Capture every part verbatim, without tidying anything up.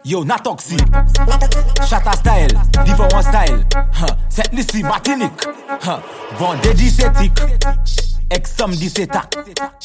Yo, Natoxi, Chata style, différent style. C'est l'ici Martinique. Vendredi c'est tic, ex samedi c'est tac.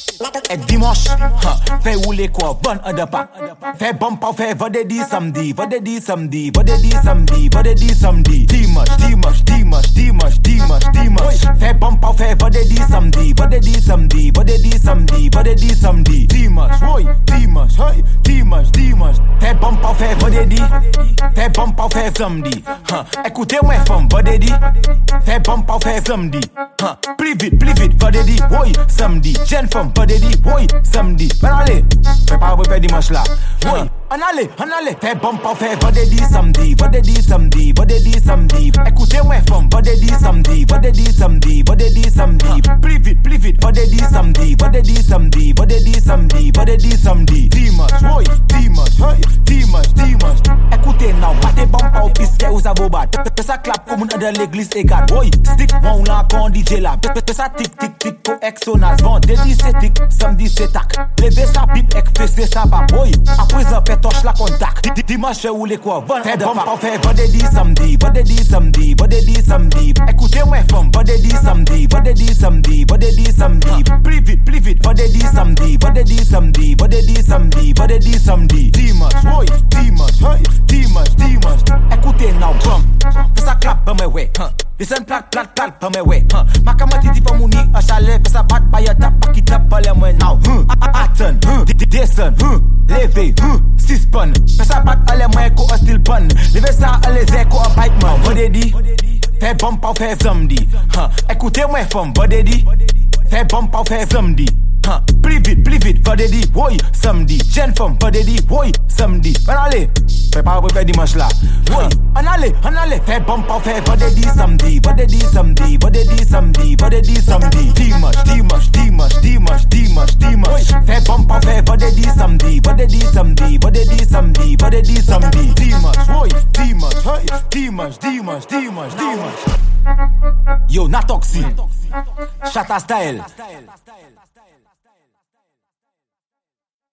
Et dimanche, fait rouler quoi, bon en de pas. Fait bon pas fait vendredi samedi, vendredi samedi, vendredi samedi, vendredi samedi. Dimanche, dimanche, dimanche, dimanche, dimanche, dimanche. Fait bon pas fait vendredi samedi, vendredi samedi, vendredi samedi, vendredi samedi. Dimanche, oui, dimanche, oui, dimanche, dimanche. Fait bon pas fait vendredi, fait bon pas fait samedi. Écoutez-moi femme, vendredi, fait bon pas fait samedi. Plus vite, plus vite, vendredi, oui, samedi. Jeune femme, vendredi, oui, samedi. Ben allez, fais pas faire dimanche là. Oui, en allez, en allez, fais bon pas fait vendredi, samedi, vendredi, samedi, vendredi, samedi. Écoutez-moi femme, vendredi, samedi, vendredi, samedi, vendredi, samedi. Plus vite, plus vite, vendredi, samedi, vendredi, samedi, vendredi, samedi, vendredi, samedi. Dimanche, oui, dimanche, oui, dimanche, dimanche. Écoutez, non, battez bon pas au pisque ou ça vaut battre. Que ça clap comme dans l'église égale. Oui, stick, mon là, quand D J là. Que ça tic, tic, tic, pour exonas. Vendredi, c'est tic, samedi, c'est tac. Levé sa pipe, ek fessé sa bab. Oui, après ça, pétoche la contact. Dimanche, ou les quoi, bon, fait bon pas fait vendredi, samedi, vendredi, samedi, vendredi, samedi. Écoutez-moi, femme, vendredi, samedi, vendredi, samedi, vendredi, samedi. Plus vite, plus vite, vendredi, samedi, vendredi, samedi, vendredi, samedi, vendredi, samedi. Dimanche, oui, dimanche, oui, dimanche, dimanche. Écoutez, now, bum. Que ça clap, bum, ouais, hein. Descend plat, plat, plat, bum, ouais, hein. Ma kamati di famuni, un chalet, que ça bat, pas y'a tap, pas qui tape, pas les moins, now, hein. Attends, hein. Descend, hein. Levez, hein. Six pon. Que ça bat, à les moins, qu'on a still pon. Levez ça, à les échos, à bike, man. Vendredi, fait bon, pas fait samedi, hein. Écoutez-moi, femme, vendredi, fait bon, pas fait samedi. Huh. Plus vite, plus vite, vendredi, oui, samedi. Jeune femme, vendredi, oui, samedi. On allez, fais pas pour faire dimanche là. Oui, on allez, on allez, fais bon pas faire vendredi, samedi, vendredi, samedi, vendredi, samedi, vendredi, samedi. Dimanche, dimanche, dimanche, dimanche, dimanche, dimanche. Fais bon pas faire vendredi, samedi, vendredi, samedi, vendredi, samedi, vendredi, samedi. Dimanche, oui, dimanche, oui, dimanche, dimanche, dimanche, dimanche. Yo, Natoxi, Chata style.